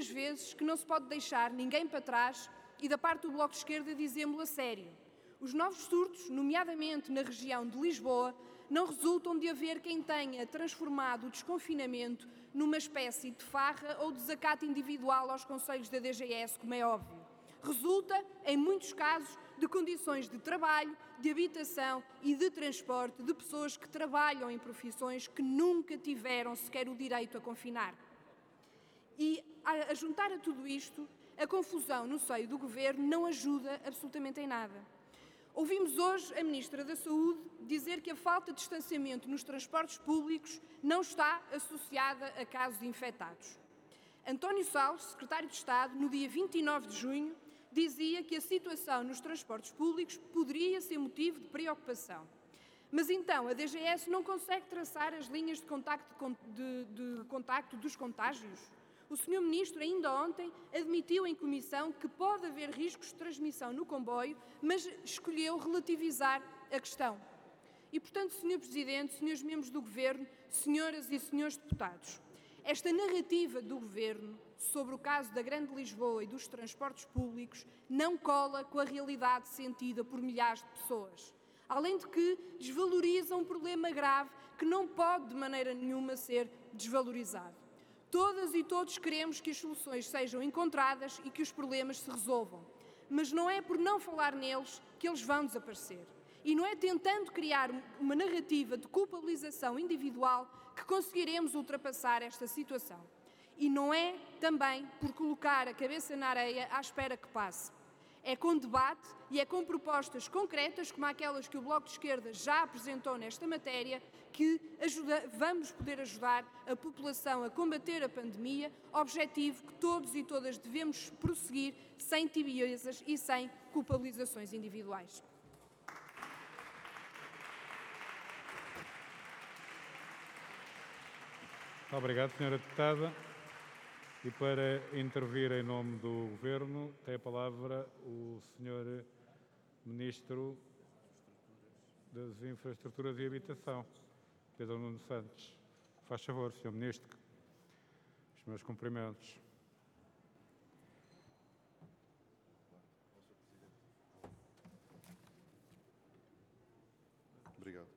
muitas vezes que não se pode deixar ninguém para trás e da parte do Bloco de Esquerda dizemos-lo a sério. Os novos surtos, nomeadamente na região de Lisboa, não resultam de haver quem tenha transformado o desconfinamento numa espécie de farra ou desacato individual aos conselhos da DGS, como é óbvio. Resulta, em muitos casos, de condições de trabalho, de habitação e de transporte de pessoas que trabalham em profissões que nunca tiveram sequer o direito a confinar. E, a juntar a tudo isto, a confusão no seio do Governo não ajuda absolutamente em nada. Ouvimos hoje a Ministra da Saúde dizer que a falta de distanciamento nos transportes públicos não está associada a casos infectados. António Salles, Secretário de Estado, no dia 29 de junho, dizia que a situação nos transportes públicos poderia ser motivo de preocupação. Mas então a DGS não consegue traçar as linhas de contacto dos contágios? O Sr. Ministro ainda ontem admitiu em comissão que pode haver riscos de transmissão no comboio, mas escolheu relativizar a questão. E, portanto, Sr. Presidente, Srs. Membros do Governo, Senhoras e Senhores Deputados, esta narrativa do Governo sobre o caso da Grande Lisboa e dos transportes públicos não cola com a realidade sentida por milhares de pessoas. Além de que desvaloriza um problema grave que não pode de maneira nenhuma ser desvalorizado. Todas e todos queremos que as soluções sejam encontradas e que os problemas se resolvam. Mas não é por não falar neles que eles vão desaparecer. E não é tentando criar uma narrativa de culpabilização individual que conseguiremos ultrapassar esta situação. E não é também por colocar a cabeça na areia à espera que passe. É com debate e é com propostas concretas, como aquelas que o Bloco de Esquerda já apresentou nesta matéria, que vamos poder ajudar a população a combater a pandemia, objetivo que todos e todas devemos prosseguir sem tibiezas e sem culpabilizações individuais. Obrigado, Sra. Deputada. E para intervir em nome do Governo, tem a palavra o Sr. Ministro das Infraestruturas e Habitação, Pedro Nuno Santos. Faz favor, Sr. Ministro. Os meus cumprimentos. Obrigado.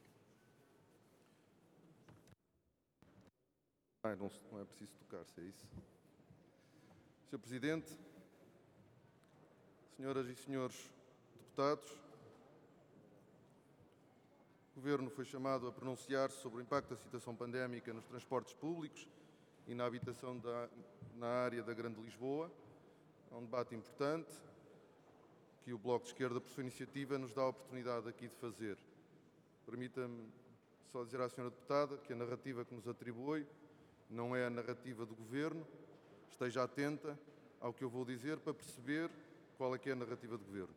Não é preciso tocar-se, é isso? Sr. Presidente, senhoras e senhores deputados, o Governo foi chamado a pronunciar-se sobre o impacto da situação pandémica nos transportes públicos e na habitação na área da Grande Lisboa. É um debate importante que o Bloco de Esquerda, por sua iniciativa, nos dá a oportunidade aqui de fazer. Permita-me só dizer à senhora deputada que a narrativa que nos atribui não é a narrativa do Governo. Esteja atenta ao que eu vou dizer para perceber qual é que é a narrativa do Governo.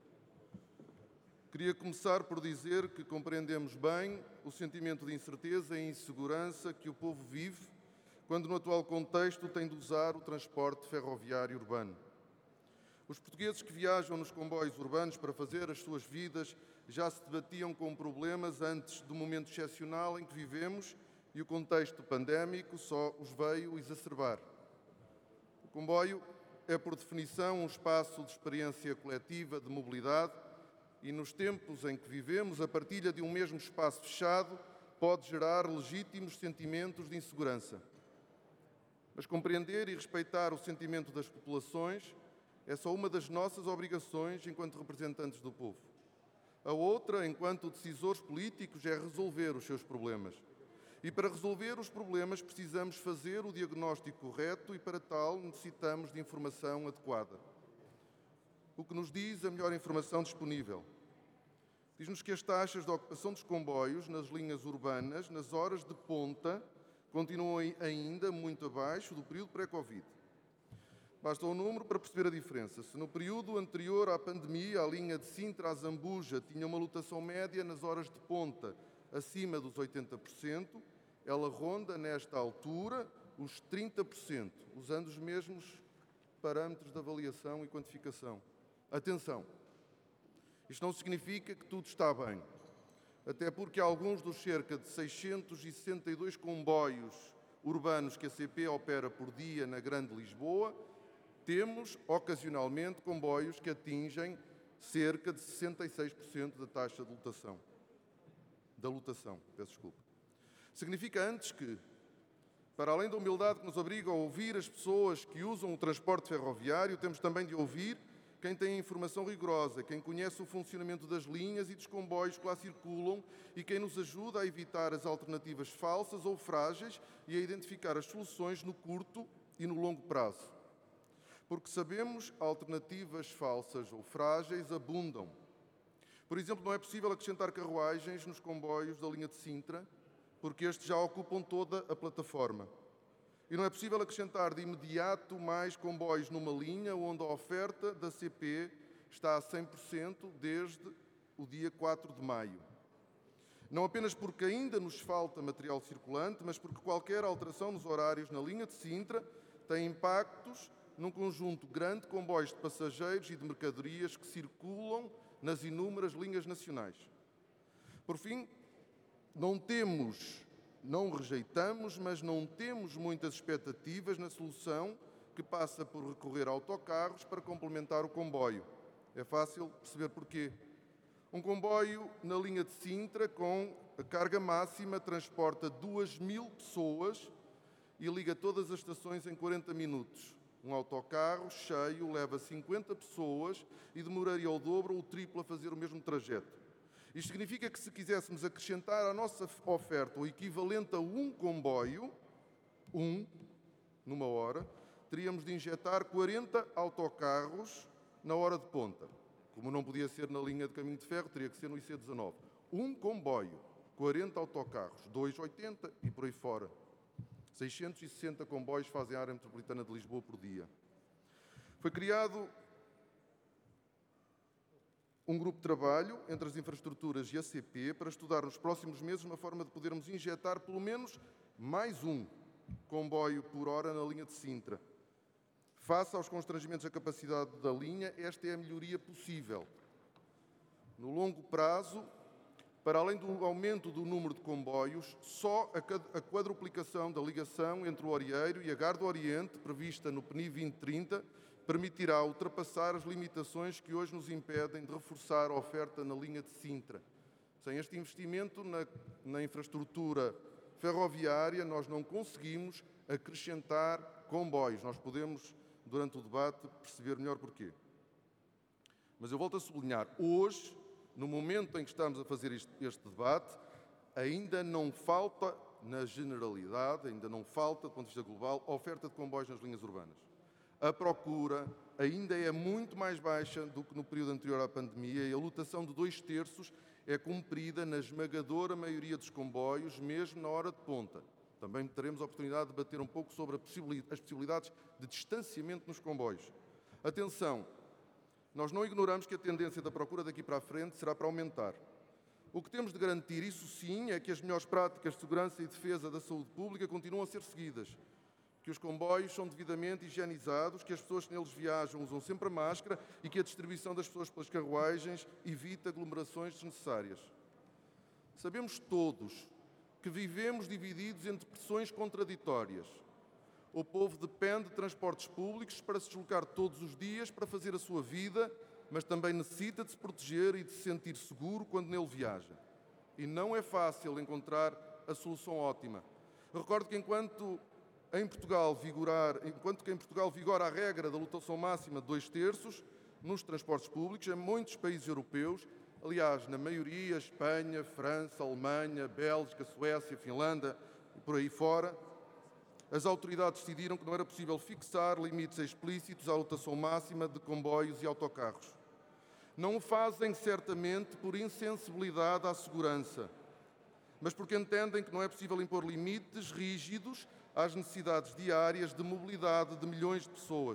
Queria começar por dizer que compreendemos bem o sentimento de incerteza e insegurança que o povo vive quando, no atual contexto, tem de usar o transporte ferroviário urbano. Os portugueses que viajam nos comboios urbanos para fazer as suas vidas já se debatiam com problemas antes do momento excepcional em que vivemos e o contexto pandémico só os veio exacerbar. O comboio é, por definição, um espaço de experiência coletiva de mobilidade e, nos tempos em que vivemos, a partilha de um mesmo espaço fechado pode gerar legítimos sentimentos de insegurança. Mas compreender e respeitar o sentimento das populações é só uma das nossas obrigações enquanto representantes do povo. A outra, enquanto decisores políticos, é resolver os seus problemas. E para resolver os problemas precisamos fazer o diagnóstico correto e para tal necessitamos de informação adequada. O que nos diz a melhor informação disponível? Diz-nos que as taxas de ocupação dos comboios nas linhas urbanas, nas horas de ponta, continuam ainda muito abaixo do período pré-Covid. Basta um número para perceber a diferença. Se no período anterior à pandemia a linha de Sintra a Zambuja tinha uma lotação média nas horas de ponta acima dos 80%, ela ronda, nesta altura, os 30%, usando os mesmos parâmetros de avaliação e quantificação. Atenção, isto não significa que tudo está bem, até porque alguns dos cerca de 662 comboios urbanos que a CP opera por dia na Grande Lisboa, temos, ocasionalmente, comboios que atingem cerca de 66% da taxa de lotação. Significa antes que, para além da humildade que nos obriga a ouvir as pessoas que usam o transporte ferroviário, temos também de ouvir quem tem a informação rigorosa, quem conhece o funcionamento das linhas e dos comboios que lá circulam e quem nos ajuda a evitar as alternativas falsas ou frágeis e a identificar as soluções no curto e no longo prazo. Porque sabemos, alternativas falsas ou frágeis abundam. Por exemplo, não é possível acrescentar carruagens nos comboios da linha de Sintra, porque estes já ocupam toda a plataforma. E não é possível acrescentar de imediato mais comboios numa linha onde a oferta da CP está a 100% desde o dia 4 de maio. Não apenas porque ainda nos falta material circulante, mas porque qualquer alteração nos horários na linha de Sintra tem impactos num conjunto grande de comboios de passageiros e de mercadorias que circulam nas inúmeras linhas nacionais. Por fim, não rejeitamos, mas não temos muitas expectativas na solução que passa por recorrer a autocarros para complementar o comboio. É fácil perceber porquê. Um comboio na linha de Sintra com a carga máxima transporta 2.000 pessoas e liga todas as estações em 40 minutos. Um autocarro cheio leva 50 pessoas e demoraria o dobro ou o triplo a fazer o mesmo trajeto. Isto significa que se quiséssemos acrescentar à nossa oferta o equivalente a um comboio, numa hora, teríamos de injetar 40 autocarros na hora de ponta. Como não podia ser na linha de caminho de ferro, teria que ser no IC19. Um comboio, 40 autocarros, 2,80 e por aí fora. 660 comboios fazem a área metropolitana de Lisboa por dia. Foi criado um grupo de trabalho entre as infraestruturas e a CP para estudar nos próximos meses uma forma de podermos injetar pelo menos mais um comboio por hora na linha de Sintra. Face aos constrangimentos da capacidade da linha, esta é a melhoria possível. No longo prazo, para além do aumento do número de comboios, só a quadruplicação da ligação entre o Orieiro e a Gare do Oriente, prevista no PNI 2030, permitirá ultrapassar as limitações que hoje nos impedem de reforçar a oferta na linha de Sintra. Sem este investimento na infraestrutura ferroviária, nós não conseguimos acrescentar comboios. Nós podemos, durante o debate, perceber melhor porquê. Mas eu volto a sublinhar, hoje, no momento em que estamos a fazer este debate, ainda não falta, na generalidade, ainda não falta, do ponto de vista global, a oferta de comboios nas linhas urbanas. A procura ainda é muito mais baixa do que no período anterior à pandemia e a lotação de 2/3 é cumprida na esmagadora maioria dos comboios, mesmo na hora de ponta. Também teremos a oportunidade de debater um pouco sobre as possibilidades de distanciamento nos comboios. Atenção, nós não ignoramos que a tendência da procura daqui para a frente será para aumentar. O que temos de garantir, isso sim, é que as melhores práticas de segurança e defesa da saúde pública continuam a ser seguidas, que os comboios são devidamente higienizados, que as pessoas que neles viajam usam sempre a máscara e que a distribuição das pessoas pelas carruagens evita aglomerações desnecessárias. Sabemos todos que vivemos divididos entre pressões contraditórias. O povo depende de transportes públicos para se deslocar todos os dias para fazer a sua vida, mas também necessita de se proteger e de se sentir seguro quando nele viaja. E não é fácil encontrar a solução ótima. Recordo que enquanto em Portugal vigora a regra da lotação máxima de 2/3 nos transportes públicos, em muitos países europeus, aliás, na maioria, Espanha, França, Alemanha, Bélgica, Suécia, Finlândia e por aí fora, as autoridades decidiram que não era possível fixar limites explícitos à lotação máxima de comboios e autocarros. Não o fazem, certamente, por insensibilidade à segurança, mas porque entendem que não é possível impor limites rígidos às necessidades diárias de mobilidade de milhões de pessoas.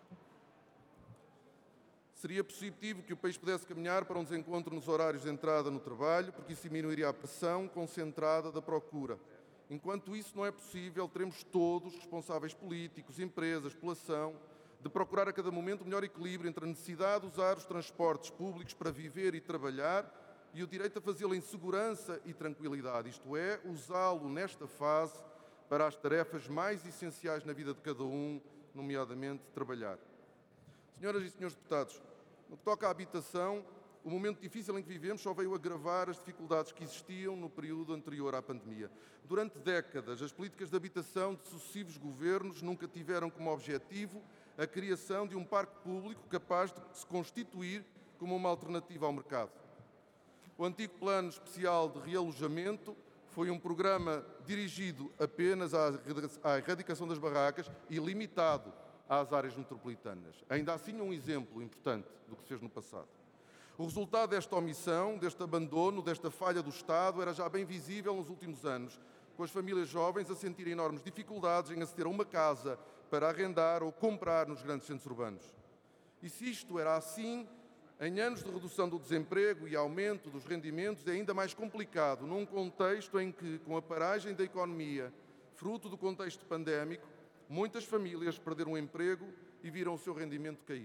Seria positivo que o país pudesse caminhar para um desencontro nos horários de entrada no trabalho, porque isso diminuiria a pressão concentrada da procura. Enquanto isso não é possível, teremos todos, responsáveis políticos, empresas, população, de procurar a cada momento o melhor equilíbrio entre a necessidade de usar os transportes públicos para viver e trabalhar e o direito a fazê-lo em segurança e tranquilidade, isto é, usá-lo nesta fase para as tarefas mais essenciais na vida de cada um, nomeadamente trabalhar. Senhoras e senhores deputados, no que toca à habitação, o momento difícil em que vivemos só veio agravar as dificuldades que existiam no período anterior à pandemia. Durante décadas, as políticas de habitação de sucessivos governos nunca tiveram como objetivo a criação de um parque público capaz de se constituir como uma alternativa ao mercado. O antigo Plano Especial de Realojamento foi um programa dirigido apenas à erradicação das barracas e limitado às áreas metropolitanas. Ainda assim, um exemplo importante do que se fez no passado. O resultado desta omissão, deste abandono, desta falha do Estado era já bem visível nos últimos anos, com as famílias jovens a sentirem enormes dificuldades em aceder a uma casa para arrendar ou comprar nos grandes centros urbanos. E se isto era assim, em anos de redução do desemprego e aumento dos rendimentos, é ainda mais complicado num contexto em que, com a paragem da economia, fruto do contexto pandémico, muitas famílias perderam o emprego e viram o seu rendimento cair.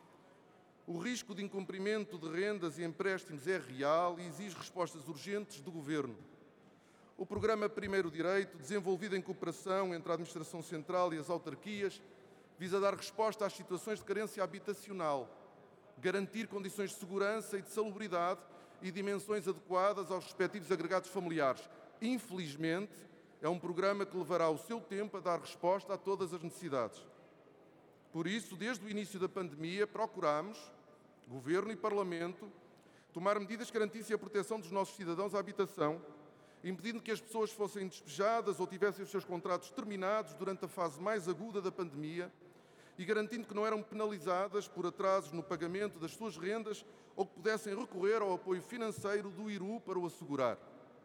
O risco de incumprimento de rendas e empréstimos é real e exige respostas urgentes do Governo. O programa Primeiro Direito, desenvolvido em cooperação entre a Administração Central e as autarquias, visa dar resposta às situações de carência habitacional, garantir condições de segurança e de salubridade e dimensões adequadas aos respectivos agregados familiares. Infelizmente, é um programa que levará o seu tempo a dar resposta a todas as necessidades. Por isso, desde o início da pandemia, procuramos, Governo e Parlamento, tomar medidas que garantissem a proteção dos nossos cidadãos à habitação, impedindo que as pessoas fossem despejadas ou tivessem os seus contratos terminados durante a fase mais aguda da pandemia e garantindo que não eram penalizadas por atrasos no pagamento das suas rendas ou que pudessem recorrer ao apoio financeiro do IRU para o assegurar.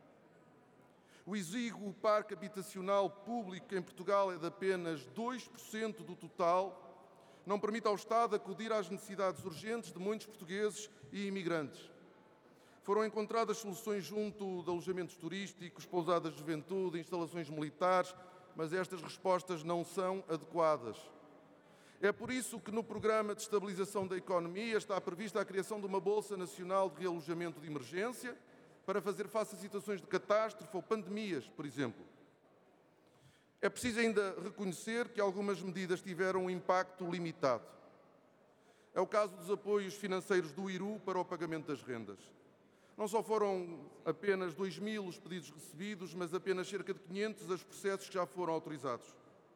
O exíguo parque habitacional público em Portugal é de apenas 2% do total, não permite ao Estado acudir às necessidades urgentes de muitos portugueses e imigrantes. Foram encontradas soluções junto de alojamentos turísticos, pousadas de juventude, instalações militares, mas estas respostas não são adequadas. É por isso que no Programa de Estabilização da Economia está prevista a criação de uma Bolsa Nacional de Realojamento de Emergência para fazer face a situações de catástrofe ou pandemias, por exemplo. É preciso ainda reconhecer que algumas medidas tiveram um impacto limitado. É o caso dos apoios financeiros do IRU para o pagamento das rendas. Não só foram apenas 2.000 os pedidos recebidos, mas apenas cerca de 500 os processos que já foram autorizados.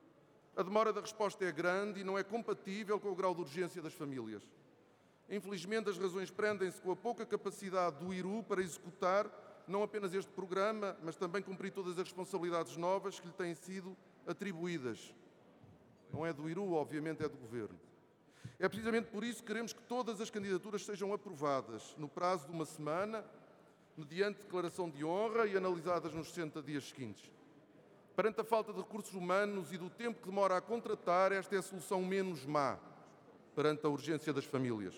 A demora da resposta é grande e não é compatível com o grau de urgência das famílias. Infelizmente, as razões prendem-se com a pouca capacidade do IRU para executar não apenas este programa, mas também cumprir todas as responsabilidades novas que lhe têm sido atribuídas. Não é do IRU, obviamente, é do Governo. É precisamente por isso que queremos que todas as candidaturas sejam aprovadas no prazo de uma semana, mediante declaração de honra e analisadas nos 60 dias seguintes. Perante a falta de recursos humanos e do tempo que demora a contratar, esta é a solução menos má perante a urgência das famílias.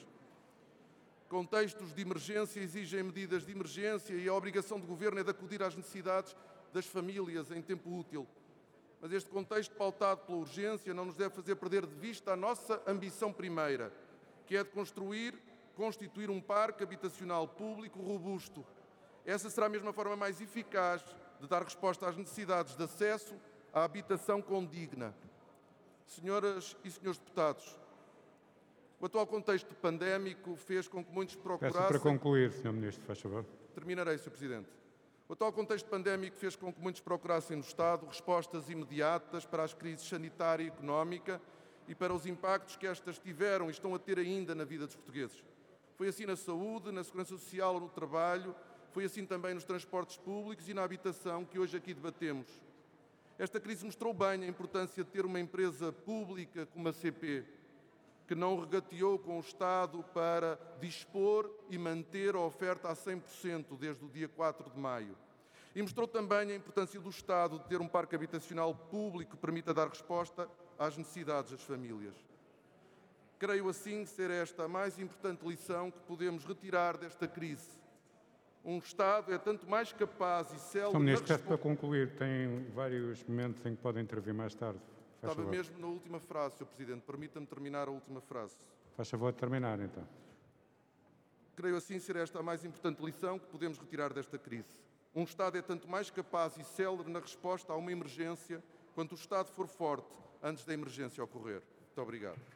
Contextos de emergência exigem medidas de emergência e a obrigação do Governo é de acudir às necessidades das famílias em tempo útil. Mas este contexto pautado pela urgência não nos deve fazer perder de vista a nossa ambição primeira, que é de constituir um parque habitacional público robusto. Essa será a mesma forma mais eficaz de dar resposta às necessidades de acesso à habitação condigna. Senhoras e senhores deputados, o atual contexto pandémico fez com que muitos procurassem... Peço para concluir, Sr. Ministro, faz favor. Terminarei, Sr. Presidente. O atual contexto pandémico fez com que muitos procurassem no Estado respostas imediatas para as crises sanitária e económica e para os impactos que estas tiveram e estão a ter ainda na vida dos portugueses. Foi assim na saúde, na segurança social ou no trabalho, foi assim também nos transportes públicos e na habitação que hoje aqui debatemos. Esta crise mostrou bem a importância de ter uma empresa pública como a CP, que não regateou com o Estado para dispor e manter a oferta a 100% desde o dia 4 de maio. E mostrou também a importância do Estado de ter um parque habitacional público que permita dar resposta às necessidades das famílias. Creio assim ser esta a mais importante lição que podemos retirar desta crise. Um Estado é tanto mais capaz e célere... Sr. Ministro, peço para concluir. Tem vários momentos em que pode intervir mais tarde. Estava mesmo na última frase, Sr. Presidente. Permita-me terminar a última frase. Faz favor de terminar, então. Creio assim ser esta a mais importante lição que podemos retirar desta crise. Um Estado é tanto mais capaz e célere na resposta a uma emergência quando o Estado for forte antes da emergência ocorrer. Muito obrigado.